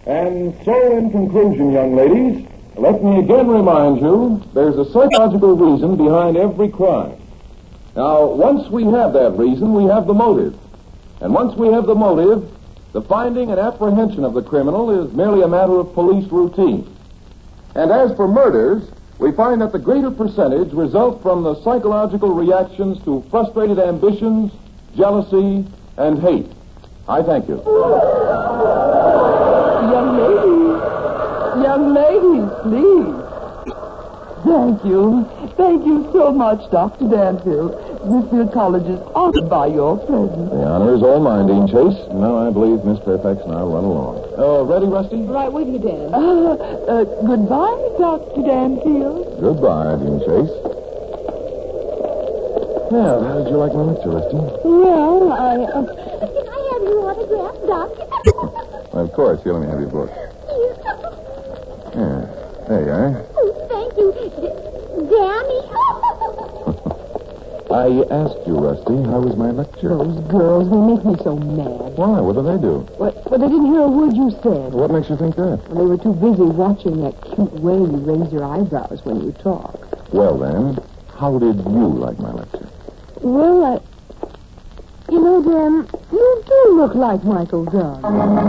And so, in conclusion, young ladies, let me again remind you there's a psychological reason behind every crime. Now, once we have that reason, we have the motive. And once we have the motive, the finding and apprehension of the criminal is merely a matter of police routine. And as for murders, we find that the greater percentage result from the psychological reactions to frustrated ambitions, jealousy, and hate. I thank you. Young ladies, please. Thank you. Thank you so much, Dr. Danfield. Smithfield College is honored by your presence. The honor is all mine, Dean Chase. Now I believe Miss Fairfax and I'll run along. Ready, Rusty? Right with you, Dan. Goodbye, Dr. Danfield. Goodbye, Dean Chase. Well, how did you like my lecture, Rusty? Well, Can I have your autograph, Doc? Well, of course. Here, let me have your book. Yeah. There you are. Oh, thank you. Danny. I asked you, Rusty, how was my lecture? those girls, they make me so mad. Why? What did they do? Well, they didn't hear a word you said. What makes you think that? They were too busy watching that cute way you raise your eyebrows when you talk. Well, then, how did you like my lecture? Well, you know, Dan, you do look like Michael Dunn.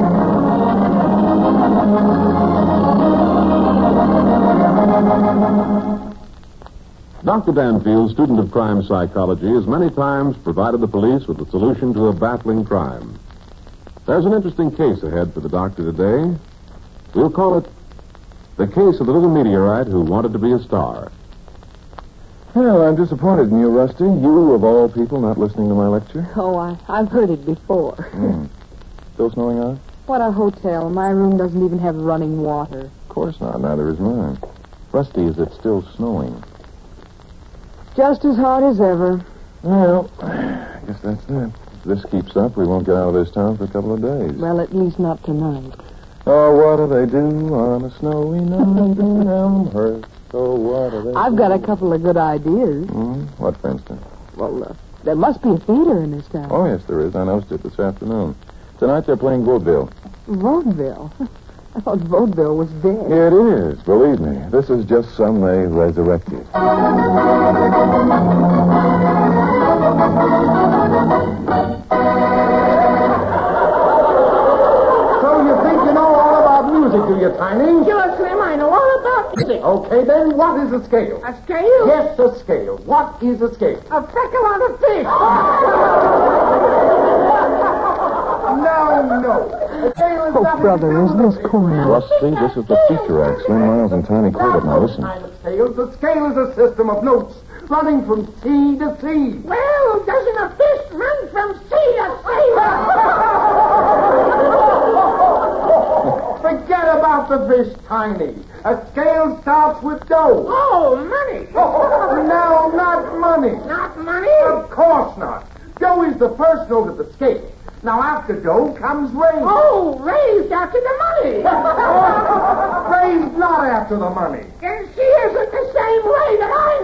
Dr. Danfield, student of crime psychology, has many times provided the police with a solution to a baffling crime. There's an interesting case ahead for the doctor today. We'll call it the case of the little meteorite who wanted to be a star. Well, I'm disappointed in you, Rusty. You, of all people, not listening to my lecture. Oh, I've heard it before. Still snowing out? What a hotel. My room doesn't even have running water. Of course not. Neither is mine. Rusty, is it still snowing? Just as hard as ever. Well, I guess that's it. If this keeps up, we won't get out of this town for a couple of days. Well, at least not tonight. Oh, what do they do on a snowy night in Elmhurst? Oh, what do they I've got a couple of good ideas. What, for instance? Well, there must be a theater in this town. Oh, yes, there is. I noticed it this afternoon. Tonight they're playing vaudeville. Vaudeville? I thought vaudeville was dead. It is, believe me. This is just some they resurrected. So you think you know all about music, do you, Tiny? Sure, Slim, I know all about music. Okay, then what is a scale? A scale? Yes, a scale. What is a scale? A freckle on a fish. No. A scale is Oh, brother, is this corny? Rusty, this is the feature act. Slim Miles and Tiny Corbett. Now, listen. Kind of scales. The scale is a system of notes running from sea to sea. Well, doesn't a fish run from sea to sea? Forget about the fish, Tiny. A scale starts with dough. Oh, money. No, not money. Not money? Of course not. Dough is the first note of the scale. Now, after dough comes raise. Oh, raised after the money. Raise not after the money. And she isn't the same way that I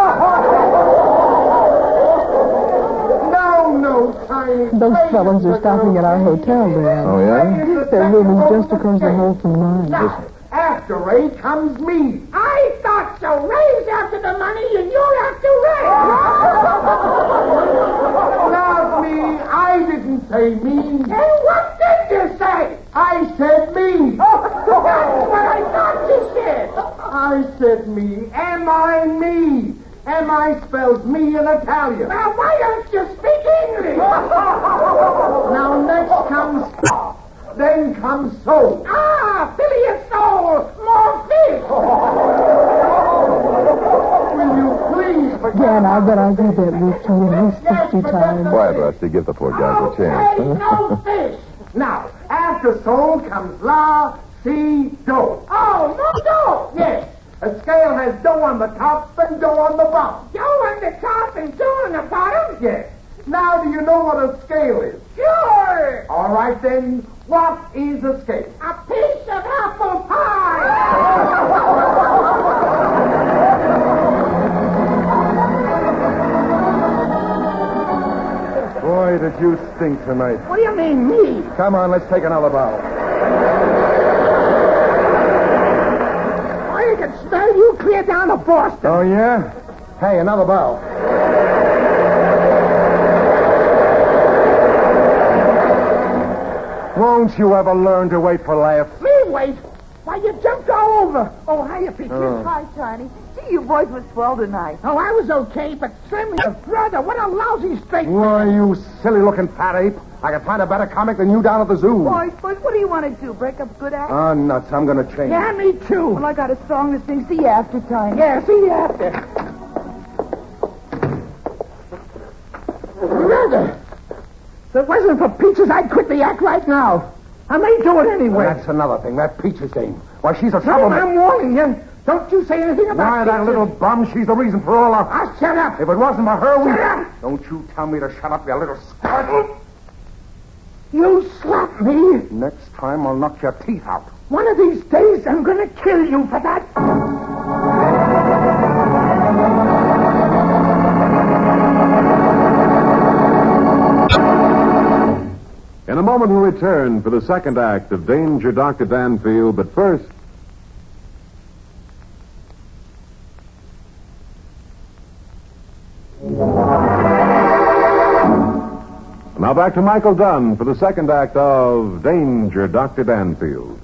know. No, Tiny. Those fellows are stopping at our hotel, Dan. Oh, yeah? Their room is just across the hall from mine. Now, after Ray comes me. I thought so. Raised after the money, and you're after Not me. I didn't say me. Then what did you say? I said me. That's what I thought you said. I said me. Am I me? Am I spells me in Italian? Now, why don't you speak English? Now, next comes then comes soul. Ah, Billy of soul, more fish. Will you please forget? Dan, I bet I've got that roof to at least 50 times. Quiet, Rusty. Give the poor guys a chance. Okay, no fish. Now, after soul comes la, si, do. Oh, no dough. Yes. A scale has dough on the top and dough on the bottom. Dough on the top and dough on the bottom? Yes. Now, do you know what a scale is? Sure. All right, then, what is a scale? A piece of apple pie. Boy, did you stink tonight. What do you mean, me? Come on, let's take another bow. can smell you clear down to Boston. Oh, yeah? Hey, another bow. Won't you ever learn to wait for laughs? Me wait? Why, you jumped all over. Oh, hiya, Peaches. Hi, Tiny. Gee, your voice was swell tonight. Oh, I was okay, but Slim, your brother, what a lousy straight... Why, you silly-looking fat ape. I could find a better comic than you down at the zoo. Boys, what do you want to do? Break up good act? Oh, nuts. I'm going to change. Yeah, me too. Well, I got a song to sing. See you after, Tiny. Yeah, see you after. Brother, if it wasn't for Peaches, I'd quit the act right now. I may do it anyway. Well, that's another thing. That Peaches dame. Why, she's a Slim, troublemaker. I'm warning you. Don't you say anything about Why, that Peaches. little bum, she's the reason for all our... Ah, shut up. If it wasn't for her, we... Shut up. Don't you tell me to shut up, you little scut. You slap me. Next time, I'll knock your teeth out. One of these days, I'm going to kill you for that. In a moment, we'll return for the second act of Danger, Dr. Danfield. But first... Now back to Michael Dunn for the second act of Danger, Dr. Danfield.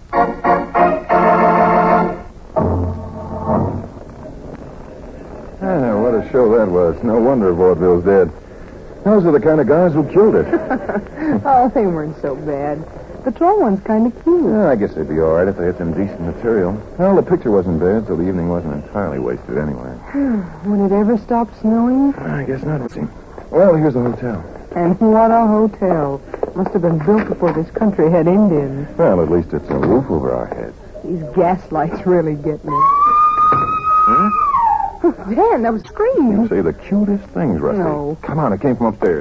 What a show that was. No wonder vaudeville's dead. Those are the kind of guys who killed it. Oh, they weren't so bad. The tall one's kind of cute. Yeah, I guess they'd be all right if they had some decent material. Well, the picture wasn't bad, so the evening wasn't entirely wasted anyway. Would it ever stop snowing? I guess not. Well, here's the hotel. And what a hotel. Must have been built before this country had Indians. Well, at least it's a roof over our heads. These gas lights really get me. Huh? Dan, that was a scream. You say the cutest things, Rusty. No. Come on, it came from upstairs.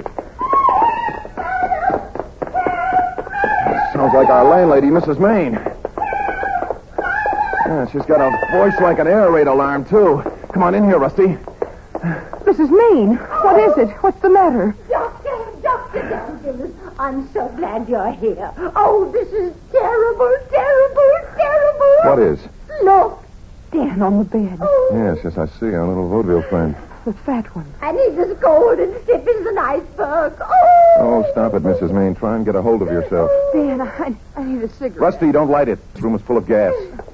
Sounds like our landlady, Mrs. Maine. Yeah, she's got a voice like an air raid alarm, too. Come on in here, Rusty. Mrs. Maine, what is it? What's the matter? Dr. Danville, I'm so glad you're here. Oh, this is terrible, terrible, terrible. What is? Look. Dan on the bed. Oh, Yes, I see. Our little vaudeville friend. The fat one. and he's as cold and stiff as an iceberg. Oh. Oh, stop it, Mrs. Maine. Try and get a hold of yourself. Dan, I need a cigarette. Rusty, don't light it. This room is full of gas.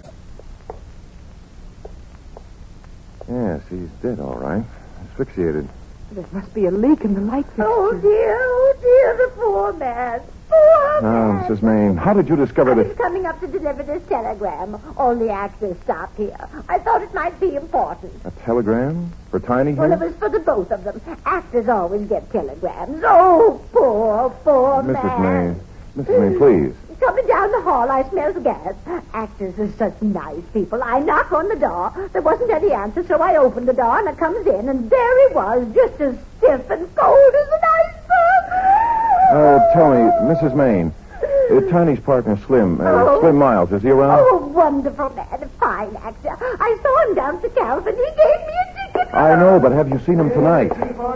Yes, he's dead, all right. Asphyxiated. There must be a leak in the light fixture. Oh, dear, the poor man. Poor Now, man. Mrs. Maine, how did you discover I was this? coming up to deliver this telegram. All the actors stopped here. I thought it might be important. A telegram? For Tiny Well, it here? was for the both of them. Actors always get telegrams. Oh, poor Mrs. man. Maine. Mrs. Maine, please. Coming down the hall, I smelled gas. Actors are such nice people. I knock on the door. There wasn't any answer, so I opened the door, and it comes in, and there he was, just as stiff and cold as an iceberg. Oh, tell me, Mrs. Maine, Tiny's partner, Slim, Oh. Slim Miles, is he around? Oh, wonderful man, a fine actor. I saw him down at the Calf, and he gave me a ticket. I know, but have you seen him tonight?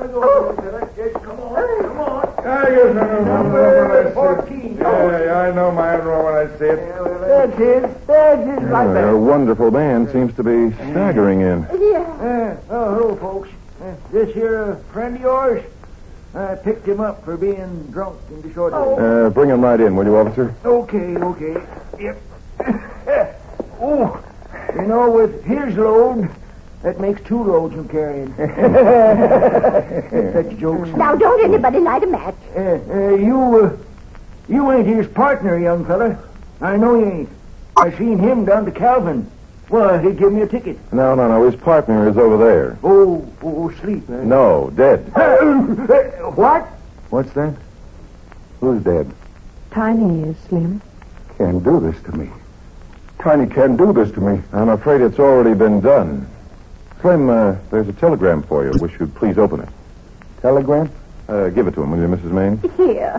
Number 14. Yeah, I know my roll when I see it. There's his right Their there. wonderful band seems to be staggering in. Yeah. Hello, folks. This here a friend of yours? I picked him up for being drunk in the short Bring him right in, will you, officer? Okay. Yep. Oh, you know, with his load, that makes 2 loads I'm carrying. Such jokes. Now, don't anybody light a match. You ain't his partner, young fella. I know you ain't. I seen him down to Calvin. Well, he give me a ticket. No. His partner is over there. Oh, sleep. No, dead. What? What's that? Who's dead? Tiny is, Slim. Can't do this to me. Tiny can't do this to me. I'm afraid it's already been done. Slim, there's a telegram for you. Wish you'd please open it. Telegram? Give it to him, will you, Mrs. Maine? Here.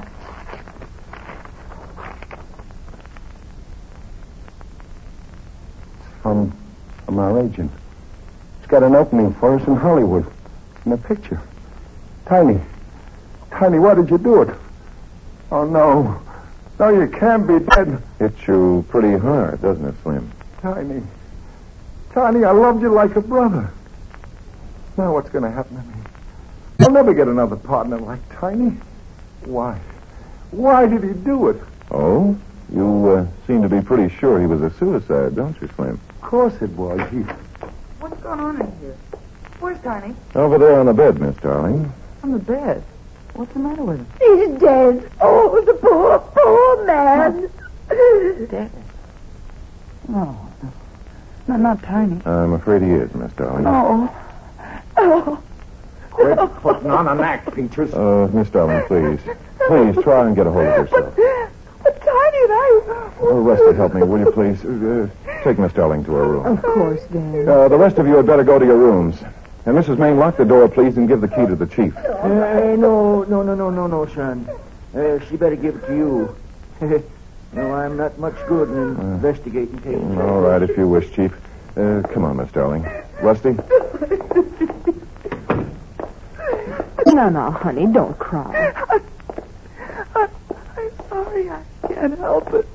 From our agent. It's got an opening for us in Hollywood. In a picture. Tiny, why did you do it? Oh, no. No, you can't be dead. Hits you pretty hard, doesn't it, Slim? Tiny, Tiny, I loved you like a brother. Now what's going to happen to me? I'll never get another partner like Tiny. Why? Why did he do it? Oh? You seem to be pretty sure he was a suicide, don't you, Slim? Of course it was. What's going on in here? Where's Tiny? Over there on the bed, Miss Darling. On the bed. What's the matter with him? He's dead. Oh, the poor, poor man. Dead. No. Not Tiny. I'm afraid he is, Miss Darling. Oh. Quit putting on an act, Peaches. Miss Darling, please. Please, try and get a hold of yourself. But Tiny and I... Oh, Rusty, help me, will you, please? Take Miss Darling to her room. Of course, Dan. The rest of you had better go to your rooms. And Mrs. Main, lock the door, please, and give the key to the chief. No, son. She better give it to you. No, I'm not much good in investigating cases. All right, if you wish, Chief. Come on, Miss Darling. Rusty? No, honey, don't cry. I'm sorry. I can't help it.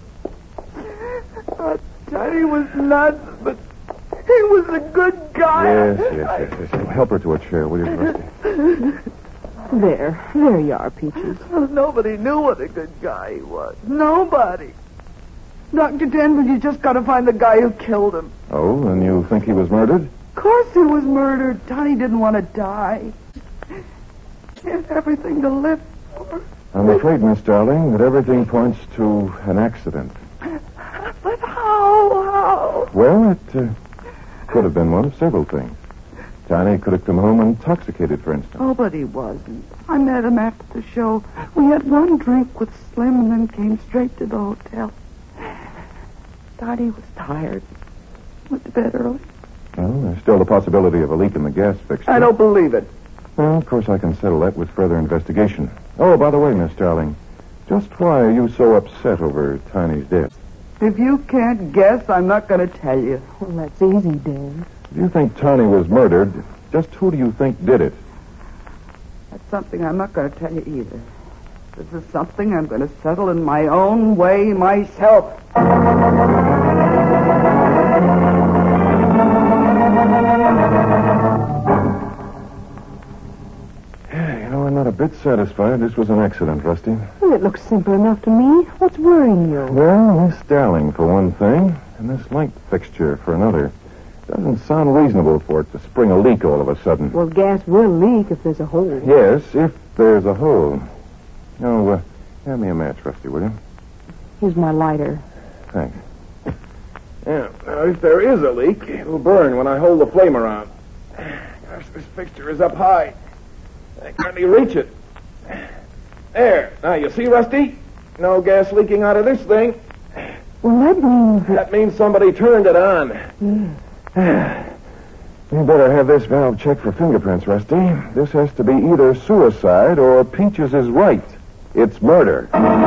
Tiny was nuts, but he was a good guy. Yes. Help her to a chair, will you, Rusty? There you are, Peaches. Well, nobody knew what a good guy he was. Nobody. Dr. Denver, you just got to find the guy who killed him. Oh, and you think he was murdered? Of course he was murdered. Tiny didn't want to die. He had everything to live for. I'm afraid, Miss Darling, that everything points to an accident. But how? Well, it could have been one of several things. Tiny could have come home intoxicated, for instance. Oh, but he wasn't. I met him after the show. We had one drink with Slim and then came straight to the hotel. Thought he was tired. Went to bed early. Well, there's still the possibility of a leak in the gas fixture. I don't believe it. Well, of course, I can settle that with further investigation. Oh, by the way, Miss Darling, just why are you so upset over Tiny's death? If you can't guess, I'm not going to tell you. Well, that's easy, Dan. If you think Tiny was murdered, just who do you think did it? That's something I'm not going to tell you either. This is something I'm going to settle in my own way myself. I'm not a bit satisfied this was an accident, Rusty. Well, it looks simple enough to me. What's worrying you? Well, Miss Darling, for one thing, and this light fixture for another. Doesn't sound reasonable for it to spring a leak all of a sudden. Well, gas will leak if there's a hole. Yes, if there's a hole. Oh, hand me a match, Rusty, will you? Here's my lighter. Thanks. Yeah, now, if there is a leak, it'll burn when I hold the flame around. Gosh, this fixture is up high. I can hardly reach it. There. Now, you see, Rusty? No gas leaking out of this thing. Well, That means somebody turned it on. You better have this valve checked for fingerprints, Rusty. This has to be either suicide or Peaches is right. It's murder.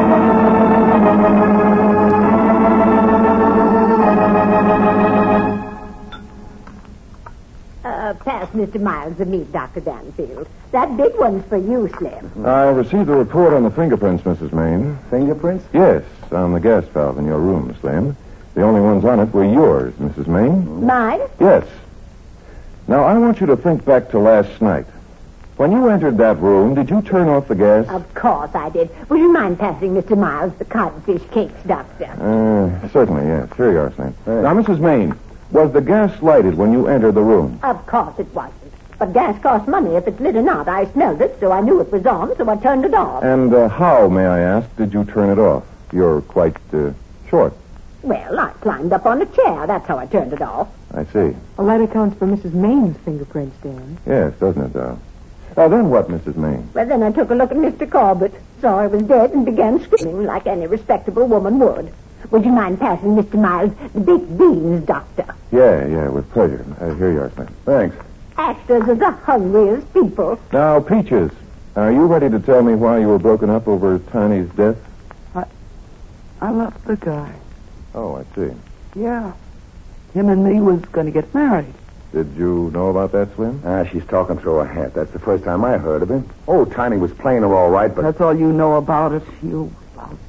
Pass Mr. Miles and meet Dr. Danfield. That big one's for you, Slim. I received the report on the fingerprints, Mrs. Main. Fingerprints? Yes, on the gas valve in your room, Slim. The only ones on it were yours, Mrs. Main. Mine? Yes. Now, I want you to think back to last night. When you entered that room, did you turn off the gas? Of course I did. Would you mind passing Mr. Miles the codfish cakes, Doctor? Certainly, yes. Here you are, Slim. Now, Mrs. Main, was the gas lighted when you entered the room? Of course it wasn't. But gas costs money if it's lit or not. I smelled it, so I knew it was on, so I turned it off. And how, may I ask, did you turn it off? You're quite short. Well, I climbed up on a chair. That's how I turned it off. I see. Well, that accounts for Mrs. Maine's fingerprints, Dan. Yes, doesn't it, Now, then what, Mrs. Main? Well, then I took a look at Mr. Corbett, saw he was dead, and began screaming like any respectable woman would. Would you mind passing Mr. Miles the baked beans, Doctor? Yeah, with pleasure. Here you are, Slim. Thanks. Actors are the hungriest people. Now, Peaches, are you ready to tell me why you were broken up over Tiny's death? I left the guy. Oh, I see. Yeah. Him and me was going to get married. Did you know about that, Slim? She's talking through her hat. That's the first time I heard of it. Oh, Tiny was playing her all right, but... That's all you know about it, you lousy bum.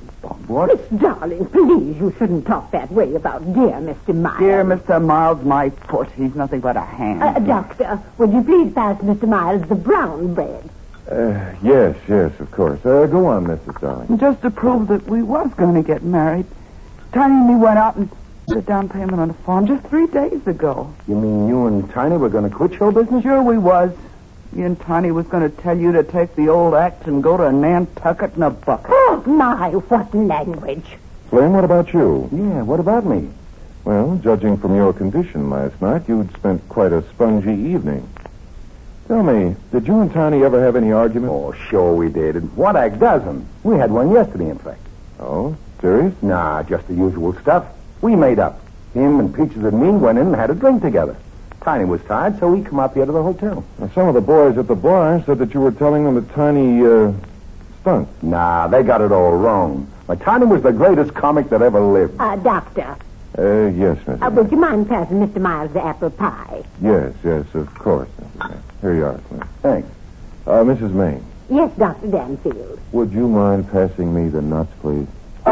What? Miss Darling, please, you shouldn't talk that way about dear Mr. Miles. Dear Mr. Miles, my foot. He's nothing but a hand. Doctor, would you please pass Mr. Miles the brown bread? Yes, of course. Go on, Mrs. Darling. Just to prove that we was going to get married, Tiny and me went out and put a down payment on the farm just 3 days ago. You mean you and Tiny were going to quit show business? Sure we was. You and Tiny was going to tell you to take the old axe and go to Nantucket in a bucket. Oh, my, what language. Flynn, what about you? Yeah, what about me? Well, judging from your condition last night, you'd spent quite a spongy evening. Tell me, did you and Tiny ever have any argument? Oh, sure we did. And what a dozen. We had one yesterday, in fact. Oh, serious? Nah, just the usual stuff. We made up. Him and Peaches and me went in and had a drink together. Tiny was tired, so we come up here to the hotel. Now, some of the boys at the bar said that you were telling them that Tiny, stunk. Nah, they got it all wrong. My Tiny was the greatest comic that ever lived. Doctor, Yes, Mrs. May. would you mind passing Mr. Miles the apple pie? Yes, of course, Mrs. May. Here you are, Flynn. Thanks. Mrs. May, Yes, Dr. Danfield. would you mind passing me the nuts, please?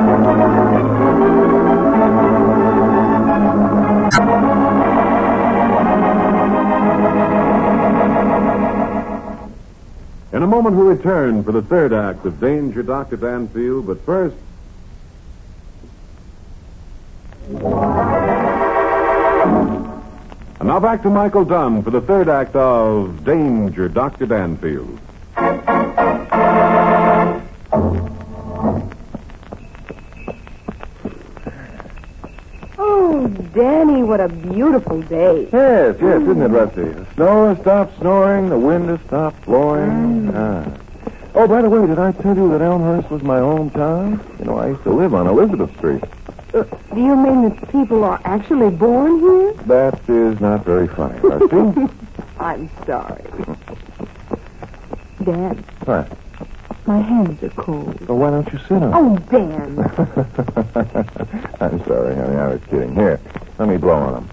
In a moment, we'll return for the third act of Danger, Dr. Danfield, but first... And now back to Michael Dunn for the third act of Danger, Dr. Danfield. Oh, Danny, what a beautiful day. Yes, isn't it, Rusty? The snow has stopped snoring, the wind has stopped blowing. Oh, by the way, did I tell you that Elmhurst was my hometown? You know, I used to live on Elizabeth Street. Do you mean that people are actually born here? That is not very funny, Rusty. I'm sorry. Dan, What? my hands are cold. Well, why don't you sit on Oh, Dan. I'm sorry, honey. I was kidding. Here, let me blow on them.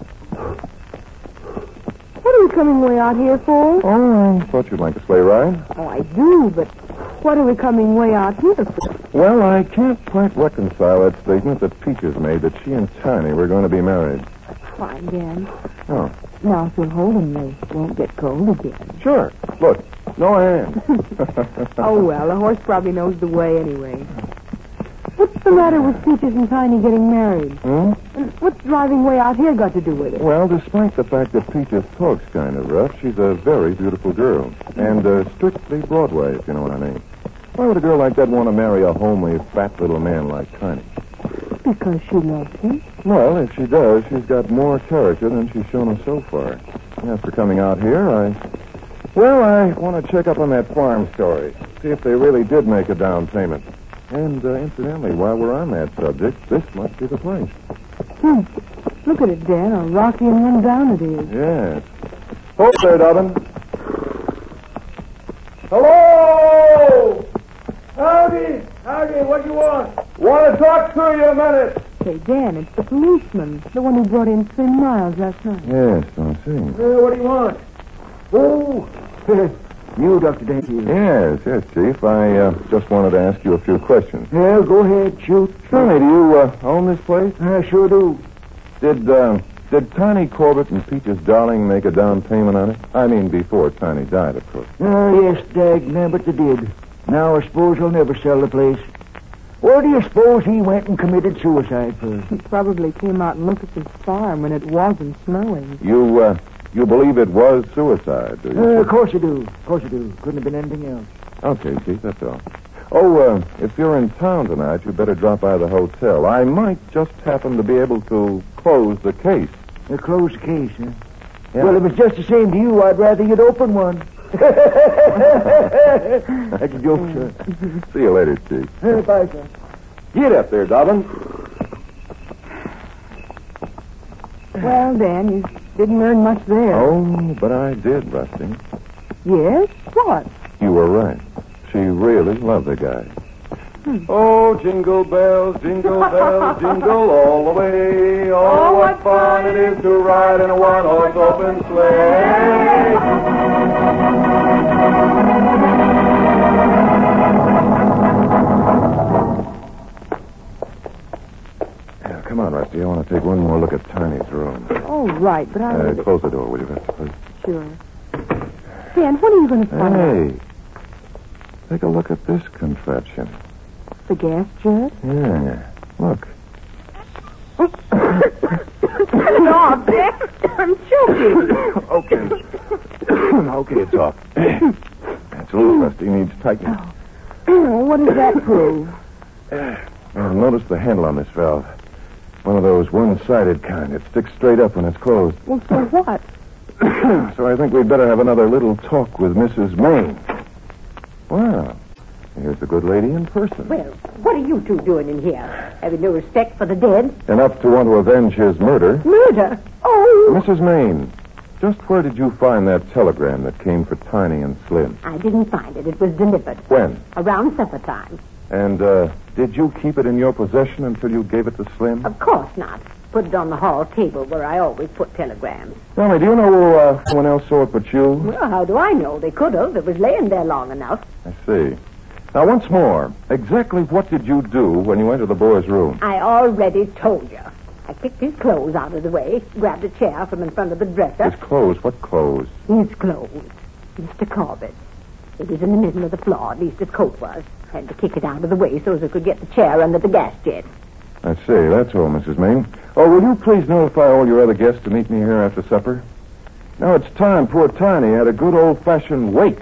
What are we coming way out here for? Oh, I thought you'd like a sleigh ride. Oh, I do, but what are we coming way out here for? Well, I can't quite reconcile that statement that Peaches made that she and Tiny were going to be married. Fine, Dan. Oh, Now, if you'll hold them, they won't get cold again. sure. Look, no hands. Oh, well, the horse probably knows the way anyway. What's the matter with Peaches and Tiny getting married? Hmm? And what's driving way out here got to do with it? Well, despite the fact that Peaches talks kind of rough, she's a very beautiful girl. And strictly Broadway, if you know what I mean. Why would a girl like that want to marry a homely, fat little man like Tiny? Because she loves him. Well, if she does, she's got more character than she's shown us so far. After coming out here, I want to check up on that farm story. See if they really did make a down payment. And, incidentally, while we're on that subject, this must be the place. Look at it, Dan. A rocky and run down it is. Yes. Hold there, Dobbin. Hello! Howdy, what do you want? Want to talk to you a minute. Say, Dan, it's the policeman. The one who brought in Slim Miles last night. Yes, I see. What do you want? Oh, you, Dr. Danfield. Yes, Chief. I just wanted to ask you a few questions. Yeah, go ahead, shoot. Sonny, do you own this place? I sure do. Did Tiny Corbett and Peaches Darling make a down payment on it? I mean, before Tiny died, of course. Yes, but they did. Now I suppose I'll never sell the place. Where do you suppose he went and committed suicide for? He probably came out and looked at his farm when it wasn't snowing. You believe it was suicide, do you? Of course I do. Couldn't have been anything else. Okay, Chief, that's all. Oh, if you're in town tonight, you'd better drop by the hotel. I might just happen to be able to close the case. Close the case, huh? Yeah. Well, if it's just the same to you, I'd rather you'd open one. That's a joke, sir. See you later, Chief. Bye, sir. Get up there, Dobbin. Well, Dan, you didn't learn much there. Oh, but I did, Rusty. Yes? What? You were right. She really loved the guy. Oh, jingle bells, jingle all the way. Oh, what fun it is to ride in a one-horse open sleigh. come on, Rusty. I want to take one more look at Tiny's room. Oh, right, but I... Close the door, will you, Rusty, please? Sure. Dan, what are you going to find out? Hey, take a look at this contraption. The gas jet? Yeah, look. Off, Dan. I'm choking. Okay. Okay, it's off. That's loose, Rusty. Needs tightening. Oh, what does that prove? Notice the handle on this valve. One of those one-sided kind. It sticks straight up when it's closed. Well, so what? So I think we'd better have another little talk with Mrs. Maine. Well, here's the good lady in person. Well, what are you two doing in here? Having no respect for the dead? Enough to want to avenge his murder. Murder? Oh! Mrs. Maine, just where did you find that telegram that came for Tiny and Slim? I didn't find it. It was delivered. When? Around supper time. And, did you keep it in your possession until you gave it to Slim? Of course not. Put it on the hall table where I always put telegrams. Tell me, do you know someone else saw it but you? Well, how do I know? They could have. It was laying there long enough. I see. Now, once more, exactly what did you do when you entered the boy's room? I already told you. I kicked his clothes out of the way, grabbed a chair from in front of the dresser. His clothes? What clothes? His clothes. Mr. Corbett. It was in the middle of the floor, at least his coat was. I had to kick it out of the way so as I could get the chair under the gas jet. I see. That's all, Mrs. Maine. Oh, will you please notify all your other guests to meet me here after supper? Now it's time poor Tiny had a good old-fashioned wake.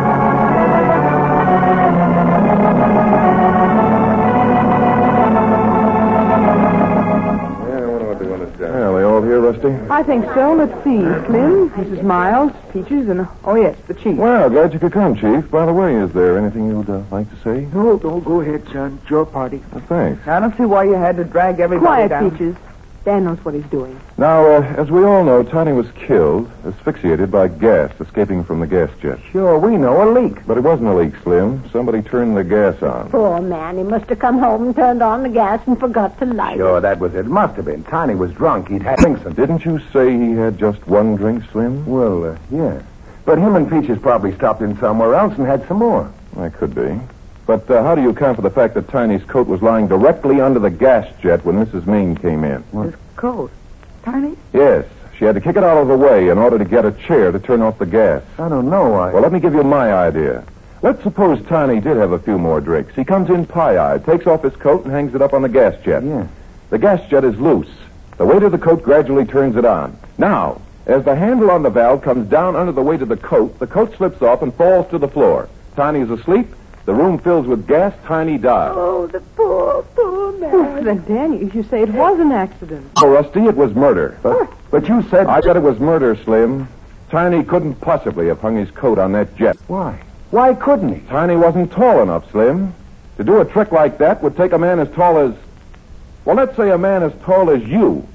Well, they all here, Rusty? I think so. Let's see. Slim, Mrs. Miles, Peaches, and, oh, yes, the Chief. Well, glad you could come, Chief. By the way, is there anything you'd like to say? No, go ahead, son. It's your party. Thanks. I don't see why you had to drag everybody Quiet, down. Peaches. Dan knows what he's doing. Now, as we all know, Tiny was killed, asphyxiated by gas escaping from the gas jet. Sure, we know. A leak. But it wasn't a leak, Slim. Somebody turned the gas on. Poor man. He must have come home and turned on the gas and forgot to light Sure, it. that was it. Must have been. Tiny was drunk. He'd had drinks. Didn't you say he had just one drink, Slim? Well, yeah. But him and Peaches probably stopped in somewhere else and had some more. That could be. But how do you account for the fact that Tiny's coat was lying directly under the gas jet when Mrs. Maine came in? His coat. Tiny? Yes. She had to kick it out of the way in order to get a chair to turn off the gas. I don't know. Well, let me give you my idea. Let's suppose Tiny did have a few more drinks. He comes in pie-eyed, takes off his coat, and hangs it up on the gas jet. Yeah. The gas jet is loose. The weight of the coat gradually turns it on. Now, as the handle on the valve comes down under the weight of the coat slips off and falls to the floor. Tiny is asleep. The room fills with gas. Tiny dies. Oh, the poor man. Then, Dan, you say it was an accident. Oh, Rusty, it was murder. But you said... I said it was murder, Slim. Tiny couldn't possibly have hung his coat on that jet. Why? Why couldn't he? Tiny wasn't tall enough, Slim. To do a trick like that would take a man as tall as... Well, let's say a man as tall as you.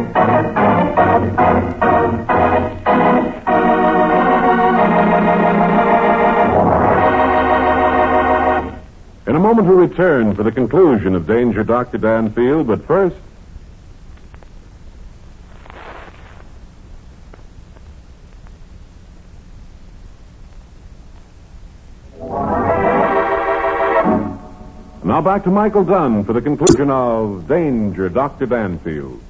In a moment, we'll return for the conclusion of Danger Dr. Danfield, but first... Now back to Michael Dunn for the conclusion of Danger Dr. Danfield.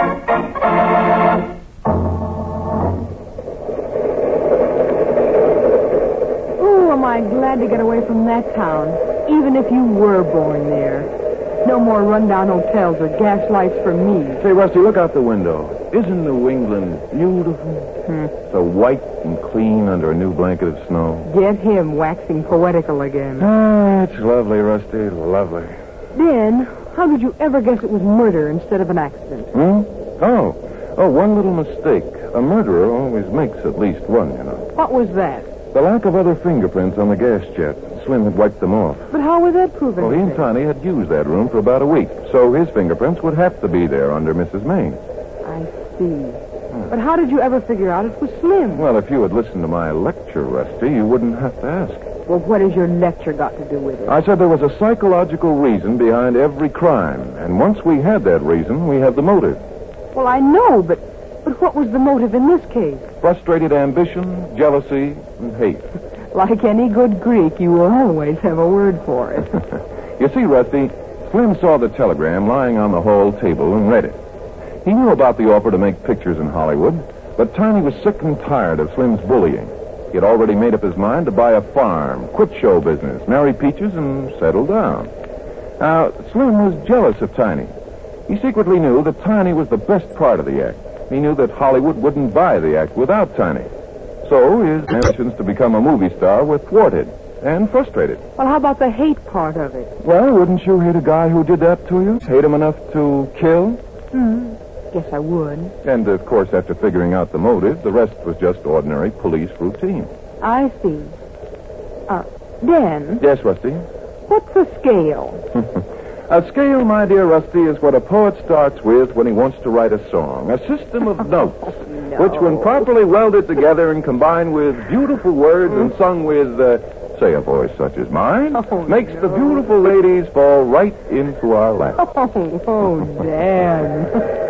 Oh, am I glad to get away from that town, even if you were born there. No more rundown hotels or gas lights for me. Say, Rusty, look out the window. Isn't New England beautiful? So white and clean under a new blanket of snow. Get him waxing poetical again. Ah, it's lovely, Rusty. Lovely. Dan, how did you ever guess it was murder instead of an accident? Oh, one little mistake. A murderer always makes at least one, you know. What was that? The lack of other fingerprints on the gas jet. Slim had wiped them off. But how would that prove Well, he and anything? Tiny had used that room for about a week, so his fingerprints would have to be there under Mrs. Maine. I see. But how did you ever figure out it was Slim? Well, if you had listened to my lecture, Rusty, you wouldn't have to ask. Well, what has your lecture got to do with it? I said there was a psychological reason behind every crime, and once we had that reason, we have the motive. Well, I know, but what was the motive in this case? Frustrated ambition, jealousy, and hate. Like any good Greek, you will always have a word for it. You see, Rusty, Slim saw the telegram lying on the hall table and read it. He knew about the offer to make pictures in Hollywood, but Tiny was sick and tired of Slim's bullying. He had already made up his mind to buy a farm, quit show business, marry Peaches, and settle down. Now, Slim was jealous of Tiny. He secretly knew that Tiny was the best part of the act. He knew that Hollywood wouldn't buy the act without Tiny. So his ambitions to become a movie star were thwarted and frustrated. Well, how about the hate part of it? Well, wouldn't you hate a guy who did that to you? Hate him enough to kill? Guess I would. And, of course, after figuring out the motive, the rest was just ordinary police routine. I see. Dan, Yes, Rusty? what's a scale? A scale, my dear Rusty, is what a poet starts with when he wants to write a song. A system of notes, which, when properly welded together and combined with beautiful words and sung with, say, a voice such as mine, makes the beautiful ladies fall right into our lap. Oh, Dan.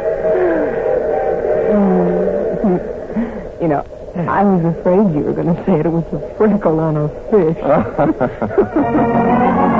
You know, I was afraid you were going to say it was a freckle on a fish.